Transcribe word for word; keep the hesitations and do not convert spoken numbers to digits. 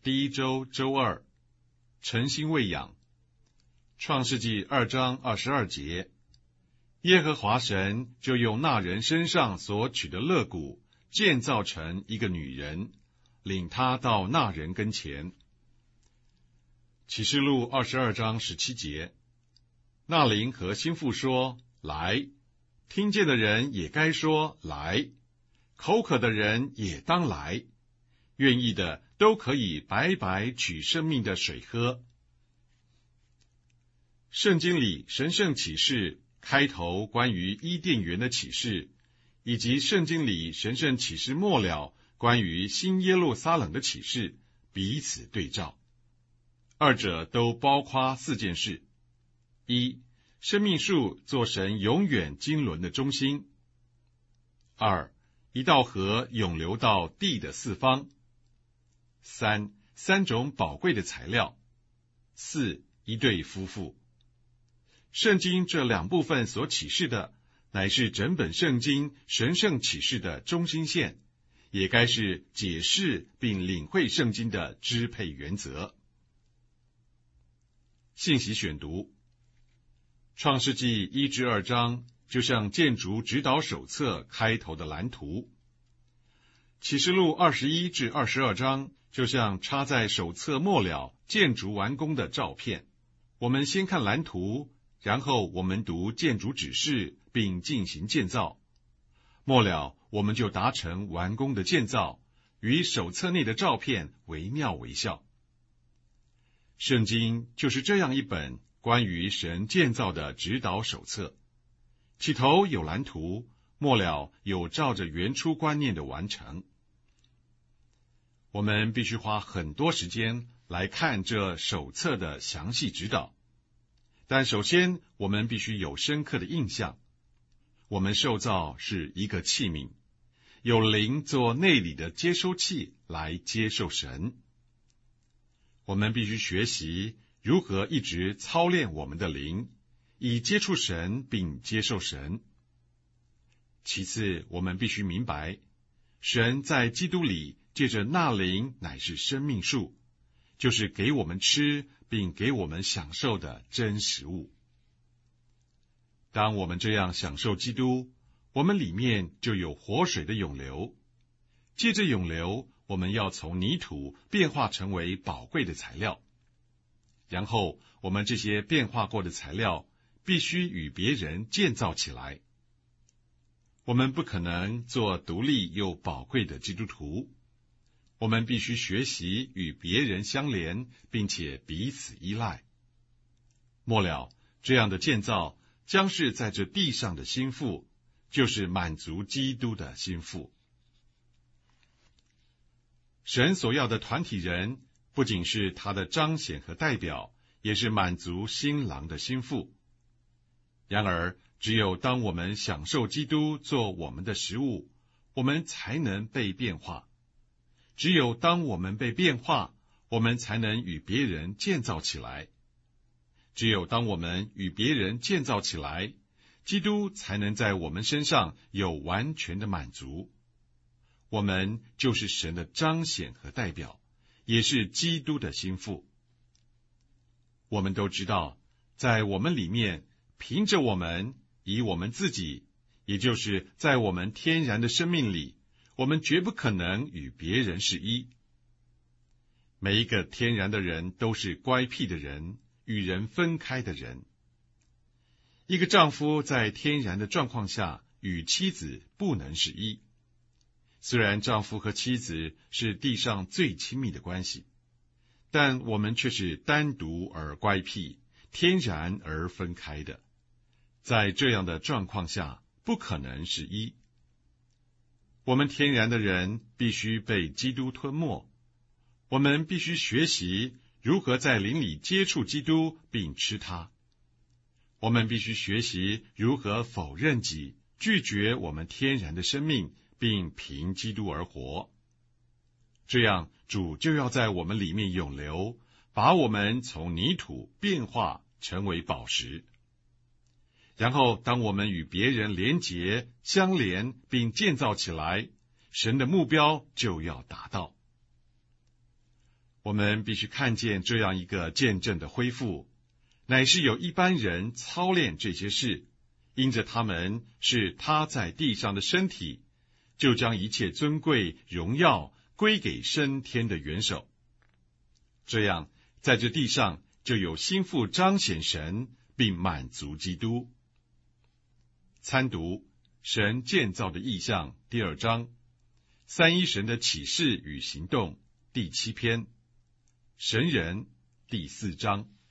第一周周二，晨星喂养。创世纪二章二十二节，耶和华神就用那人身上所取的肋骨建造成一个女人，领他到那人跟前。启示录二十二章十七节，那灵和心腹说：来！听见的人也该说来，口渴的人也当来，愿意的都可以白白取生命的水喝。圣经里神圣启示开头关于伊甸园的启示，以及圣经里神圣启示末了关于新耶路撒冷的启示彼此对照，二者都包括四件事：一、生命树做神永远经纶的中心；二、一道河涌流到地的四方；三、三种宝贵的材料；四、一对夫妇。圣经这两部分所启示的，乃是整本圣经神圣启示的中心线，也该是解释并领会圣经的支配原则。信息选读：创世纪一至二章就像建筑指导手册开头的蓝图，启示录二十一至二十二章就像插在手册末了建筑完工的照片。我们先看蓝图，然后我们读建筑指示并进行建造，末了我们就达成完工的建造，与手册内的照片惟妙惟肖。圣经就是这样一本关于神建造的指导手册，起头有蓝图，末了有照着原初观念的完成。我们必须花很多时间来看这手册的详细指导，但首先我们必须有深刻的印象。我们受造是一个器皿，有灵做内里的接收器来接受神。我们必须学习如何一直操练我们的灵，以接触神并接受神。其次，我们必须明白，神在基督里借着那灵乃是生命树，就是给我们吃并给我们享受的真食物。当我们这样享受基督，我们里面就有活水的涌流，借着涌流，我们要从泥土变化成为宝贵的材料，然后我们这些变化过的材料必须与别人建造起来。我们不可能做独立又宝贵的基督徒，我们必须学习与别人相连，并且彼此依赖。末了，这样的建造将是在这地上的心腹，就是满足基督的心腹。神所要的团体人，不仅是他的彰显和代表，也是满足新郎的心腹。然而，只有当我们享受基督做我们的食物，我们才能被变化。只有当我们被变化，我们才能与别人建造起来。只有当我们与别人建造起来，基督才能在我们身上有完全的满足。我们就是神的彰显和代表，也是基督的心腹。我们都知道，在我们里面，凭着我们，以我们自己，也就是在我们天然的生命里，我们绝不可能与别人是一。每一个天然的人都是乖僻的人，与人分开的人。一个丈夫在天然的状况下与妻子不能是一。虽然丈夫和妻子是地上最亲密的关系，但我们却是单独而乖僻，天然而分开的。在这样的状况下，不可能是一。我们天然的人必须被基督吞没，我们必须学习如何在灵里接触基督并吃它。我们必须学习如何否认己，拒绝我们天然的生命，并凭基督而活。这样，主就要在我们里面涌流，把我们从泥土变化成为宝石。然后，当我们与别人连结、相连并建造起来，神的目标就要达到。 我们必须看见这样一个见证的恢复，乃是有一般人操练这些事，因着他们是他在地上的身体，就将一切尊贵荣耀归给升天的元首。这样，在这地上就有心腹彰显神，并满足基督。参读神建造的意象第二章，三一神的启示与行动第七篇，神人第四章。